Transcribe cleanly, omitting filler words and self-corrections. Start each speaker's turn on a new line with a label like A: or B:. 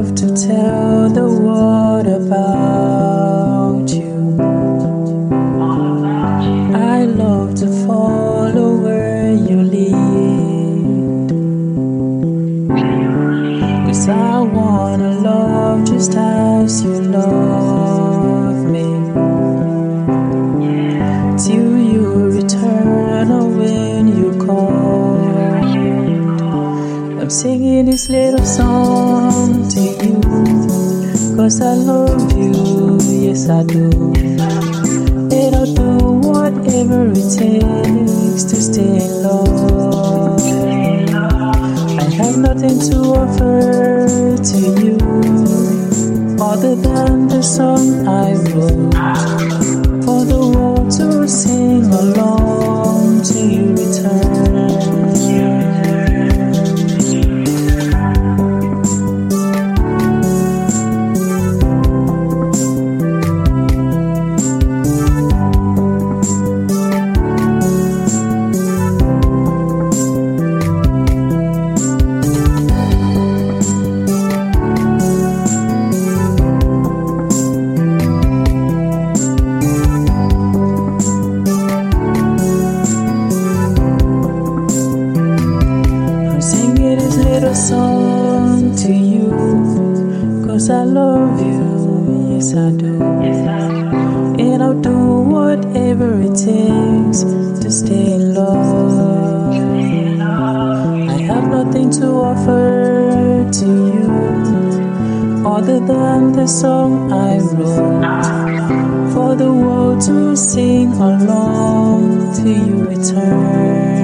A: love to tell the world about you. I love to follow where you lead, 'cause I wanna love just as you love me, till you return or when you call. I'm singing this little song to you, 'cause I love you, yes I do. And I'll do whatever it takes to stay in love. I have nothing to offer to you other than the song I wrote, for the world to sing along till you return. Little song to you, 'cause I love you, yes I do. And I'll do whatever it takes to stay in love. I have nothing to offer to you other than the song I wrote, for the world to sing along till you return.